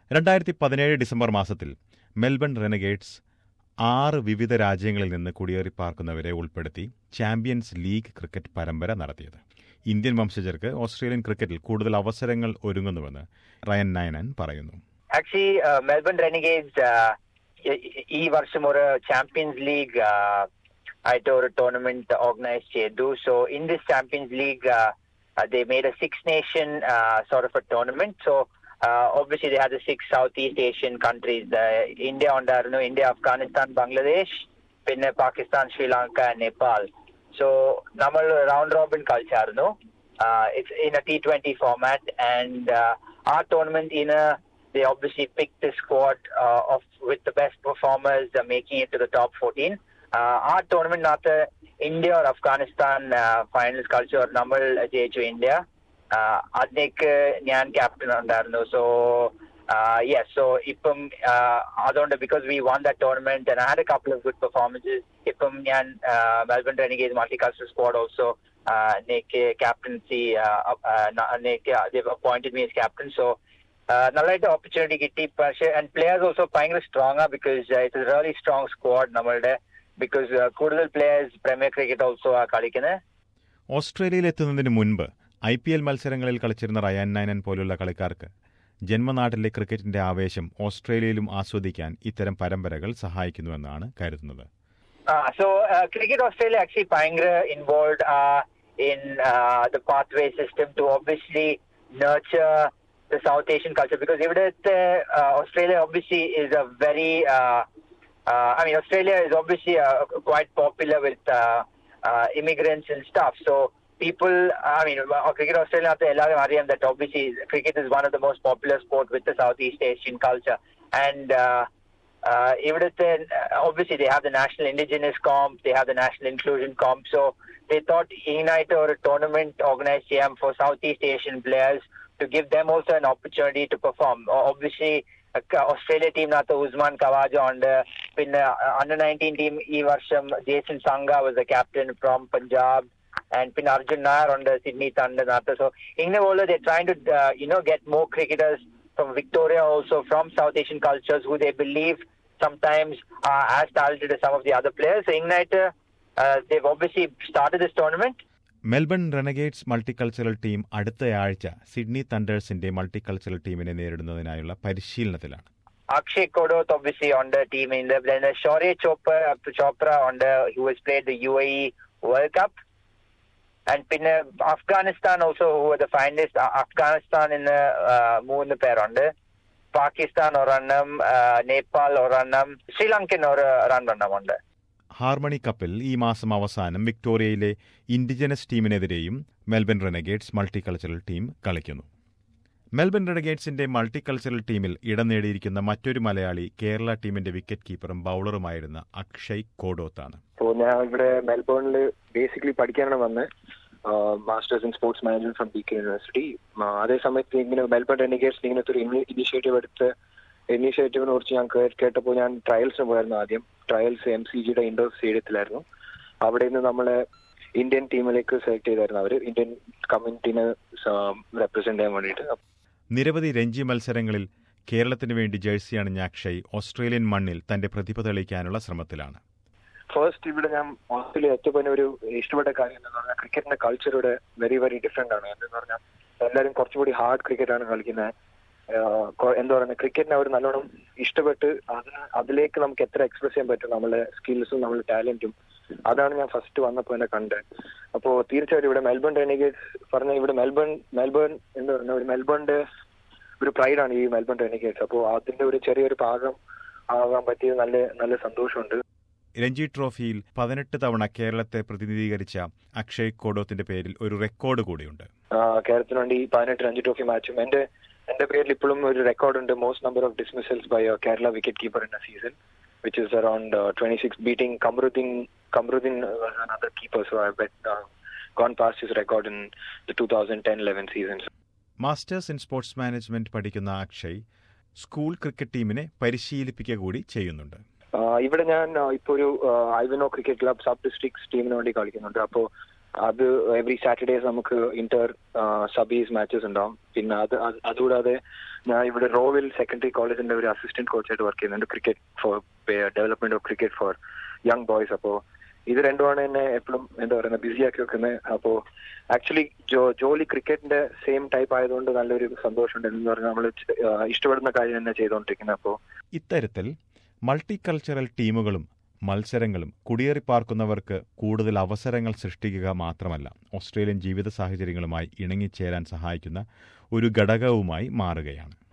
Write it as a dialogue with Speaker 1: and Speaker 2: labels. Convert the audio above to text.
Speaker 1: 2017 December മാസത്തിൽ Melbourne Renegades 6 വിവിധ രാജ്യങ്ങളിൽ നിന്ന് കുടിയേറിപ്പാർക്കുന്നവരെ ഉൾപ്പെടുത്തി ചാമ്പ്യൻസ് ലീഗ് ക്രിക്കറ്റ് പരമ്പര നടത്തിയത്. ഇന്ത്യൻ വംശജർക്ക് ഓസ്ട്രേലിയൻ ക്രിക്കറ്റിൽ കൂടുതൽ അവസരങ്ങൾ ഒരുങ്ങുന്നുവെന്ന് റയൻ നയനൻ പറയുന്നു.
Speaker 2: Actually, Melbourne Renegades ഈ വർഷം ഒരു ചാമ്പ്യൻസ് ലീഗ് ആയിട്ട് ഒരു ടൂർണമെന്റ് ഓർഗനൈസ് ചെയ്തു. So in this Champions League, they made a six-nation sort of a tournament. So obviously they had the 6 Southeast Asian countries. India ഉണ്ടായിരുന്നു, India, Afghanistan, Bangladesh, പിന്നെ Pakistan, Sri Lanka, and Nepal. So നമ്മൾ round robin കളിച്ചായിരുന്നു. It's in a T20 format, and our tournament they obviously picked the squad with the best performers, making it to the top 14. Our tournament after India or Afghanistan finals culture നമ്മൾ ജയിച്ചു India. അതിലേക്ക് ഞാൻ captain ഉണ്ടായിരുന്നു. So yes, so ഇപ്പം അതുകൊണ്ട് because we won that tournament and I had a couple of good performances, ഇപ്പം ഞാൻ Melbourne Renegades multicultural squad also എനിക്ക് captaincy they've appointed me as captain. So നല്ലതായിട്ട് ഓപ്പർച്യൂണിറ്റി കിട്ടി. പക്ഷേ ആൻഡ് പ്ലേയേഴ്സ് ഓൾസോ ഭയങ്കര strong because it's a really strong squad നമ്മളുടെ, because കൂടുതൽ players premier cricket also കളിക്കുന്നത്.
Speaker 1: ഓസ്ട്രേലിയയിൽ എത്തുന്നതിന് മുൻപ് IPL മത്സരങ്ങളിൽ കളിച്ചിരുന്ന റയാൻ നയനൻ പോലുള്ള കളിക്കാർക്ക് ജന്മനാട്ടിലെ ക്രിക്കറ്റിന്റെ ആവേശം ഓസ്ട്രേലിയയിലും ആസ്വദിക്കാൻ ഇത്തരം പരമ്പരകൾ സഹായിക്കുന്നുവെന്നാണ് കരുതുന്നത്.
Speaker 2: So cricket Australia actually ഭയങ്കര involved in the pathway system to obviously nurture the South Asian culture, because ividate Australia obviously is a very Australia is obviously quite popular with immigrants and stuff. So people, cricket Australia ellarum ariyam that obviously cricket is one of the most popular sport with the Southeast Asian culture, and ividate obviously they have the national indigenous comp, they have the national inclusion comp. So they thought ignite or a tournament organized for Southeast Asian players to give them also an opportunity to perform. Obviously, Australia team nathu Usman Khawaja on the under 19 team ee varsham Jason Sangha was the captain from Punjab, and pin Arjun Nair on the Sydney Thunder nathu. So all they're trying to get more cricketers from Victoria, also from South Asian cultures who they believe sometimes are as talented as some of the other players. So Ignite they've obviously started this tournament.
Speaker 1: Melbourne Renegades multicultural team അടുത്തയാഴ്ച Sydney തണ്ടേഴ്സിന്റെ multicultural ടീമിനെ നേരിടുന്നതിനായുള്ള പരിശീലനത്തിലാണ്.
Speaker 2: Akshay Kodoth obviously on the team, then Shaurya Chopra on who has played the UAE World Cup, and പിന്നെ Afghanistan also who are the finalists. Afghanistan in മൂന്ന് പേരുണ്ട്, പാകിസ്ഥാൻ ഒരെണ്ണം, നേപ്പാൾ ഒരെണ്ണം, ശ്രീലങ്കൻ രണ്ടെണ്ണം ഉണ്ട്.
Speaker 1: ഹാർമണി കപ്പിൽ ഈ മാസം അവസാനം വിക്ടോറിയയിലെ ഇൻഡിജനസ് ടീമിനെതിരെയും മെൽബൺ റെനഗേഡ്സ് മൾട്ടിക്കൾച്ചറൽ ടീം കളിക്കുന്നു. മെൽബൺ റെനഗേഡ്സിന്റെ മൾട്ടിക്കൾച്ചറൽ ടീമിൽ ഇടം നേടിയിരിക്കുന്ന മറ്റൊരു മലയാളി കേരള ടീമിന്റെ വിക്കറ്റ് കീപ്പറും ബൌളറുമായിരുന്ന അക്ഷയ് കോഡോത്താണ്.
Speaker 3: ഞാൻ ഇവിടെ മെൽബോണിൽ ബേസിക്കലി പഠിക്കാനാണ് വന്നത്, masters in sports management from Deakin University. അതേ സമയത്ത് ഇങ്ങനെ മെൽബൺ റെനഗേഡ്സ് ഇങ്ങനത്തെ ഒരു ഇനീഷ്യേറ്റീവിനെ കുറിച്ച് ഞാൻ കേട്ടപ്പോൾ ഞാൻ ട്രയൽസിന് പോയായിരുന്നു. ആദ്യം ട്രയൽസ് MCGയുടെ ഇൻഡോർ സ്റ്റേഡിയത്തിലായിരുന്നു. അവിടെ നിന്ന് നമ്മളെ ഇന്ത്യൻ ടീമിലേക്ക് സെലക്ട് ചെയ്തായിരുന്നു അവർ, ഇന്ത്യൻ കമ്മ്യൂണിറ്റിനെ റെപ്രസെന്റ് ചെയ്യാൻ വേണ്ടിയിട്ട്.
Speaker 1: നിരവധി രഞ്ജി മത്സരങ്ങളിൽ കേരളത്തിന് വേണ്ടി ജേഴ്സി അണിഞ്ഞ അക്ഷയ് ഓസ്ട്രേലിയൻ മണ്ണിൽ തന്റെ പ്രതിഭ തെളിയിക്കാനുള്ള ശ്രമത്തിലാണ്.
Speaker 3: ഫസ്റ്റ് ഇവിടെ ഞാൻ ഓസ്ട്രേലിയ എത്തിയപ്പോൾ ഒരു ഇഷ്ടപ്പെട്ട കാര്യം എന്താണെന്ന് പറഞ്ഞാൽ ക്രിക്കറ്റിന്റെ കൾച്ചർ ഇവിടെ വെരി വെരി ഡിഫറെന്റ് ആണ്. എന്ന് പറഞ്ഞാൽ എല്ലാവരും കുറച്ചുകൂടി ഹാർഡ് ക്രിക്കറ്റാണ് കളിക്കുന്നത്. എന്താ പറയുക, ക്രിക്കറ്റിനെ അവർ നല്ലോണം ഇഷ്ടപ്പെട്ട് അതിലേക്ക് നമുക്ക് എത്ര എക്സ്പ്രസ് ചെയ്യാൻ പറ്റും നമ്മളുടെ സ്കിൽസും നമ്മളുടെ ടാലന്റും, അതാണ് ഞാൻ ഫസ്റ്റ് വന്നപ്പോൾ എന്നെ കണ്ടത്. അപ്പോൾ തീർച്ചയായിട്ടും ഇവിടെ മെൽബൺ റെനഗേഡ്സ് പറഞ്ഞ ഇവിടെ മെൽബൺ എന്താ പറയുക, ഒരു മെൽബണിന്റെ ഒരു പ്രൈഡാണ് ഈ മെൽബൺ റെനഗേഡ്സ്. അപ്പോൾ അതിന്റെ ഒരു ചെറിയൊരു ഭാഗം ആകാൻ പറ്റിയത് നല്ല സന്തോഷമുണ്ട്.
Speaker 1: രഞ്ജി ട്രോഫിയിൽ 18 തവണ കേരളത്തെ പ്രതിനിധീകരിച്ച അക്ഷയ് കോഡോത്തിന്റെ പേരിൽ ഒരു റെക്കോർഡ് കൂടിയുണ്ട്.
Speaker 3: കേരളത്തിന് വേണ്ടി 18 രഞ്ജി ട്രോഫി മാച്ചും എന്റെ പേരിൽ ഇപ്പോഴും ഒരു റെക്കോർഡുണ്ട്, most number of dismissals by Kerala wicket keeper in a season, which is around 26, beating Kamruddin was another keeper, so I've gone past his record in the 2010-11 season.
Speaker 1: Masters in sports management പഠിക്കുന്ന Akshay school cricket ടീമിനെ പരിശീലിപ്പിക്കുക കൂടി ചെയ്യുന്നുണ്ട്.
Speaker 3: ഇവിടെ ഞാൻ ഇപ്പോൾ ഒരു Ivanhoe cricket club sub districts ടീമിന് വേണ്ടി കളിക്കുന്നുണ്ട്. അപ്പോൾ അത് എവറി സാറ്റർഡേസ് നമുക്ക് ഇന്റർ സബീസ് മാച്ചസ് ഉണ്ടാവും. പിന്നെ അതുകൂടാതെ ഞാൻ ഇവിടെ റോവിൽ സെക്കൻഡറി കോളേജിന്റെ ഒരു അസിസ്റ്റന്റ് കോച്ചായിട്ട് വർക്ക് ചെയ്യുന്നുണ്ട്, cricket for development of cricket for young boys. അപ്പോൾ ഇത് രണ്ടുമാണ് എന്നെ എപ്പോഴും എന്താ പറയുക ബിസിയാക്കി വെക്കുന്നത്. അപ്പോൾ ആക്ച്വലി ജോലി ക്രിക്കറ്റിന്റെ സെയിം ടൈപ്പ് ആയതുകൊണ്ട് നല്ലൊരു സന്തോഷമുണ്ട്. എന്ന് പറഞ്ഞാൽ നമ്മൾ ഇഷ്ടപ്പെടുന്ന കാര്യം തന്നെ ചെയ്തുകൊണ്ടിരിക്കുന്നത്. അപ്പോൾ
Speaker 1: ഇത്തരത്തിൽ മൾട്ടി കൾച്ചറൽ ടീമുകളും മത്സരങ്ങളും കുടിയേറിപ്പാർക്കുന്നവർക്ക് കൂടുതൽ അവസരങ്ങൾ സൃഷ്ടിക്കുക മാത്രമല്ല, ഓസ്ട്രേലിയൻ ജീവിത സാഹചര്യങ്ങളുമായി ഇണങ്ങിച്ചേരാൻ സഹായിക്കുന്ന ഒരു ഘടകവുമായി മാറുകയാണ്.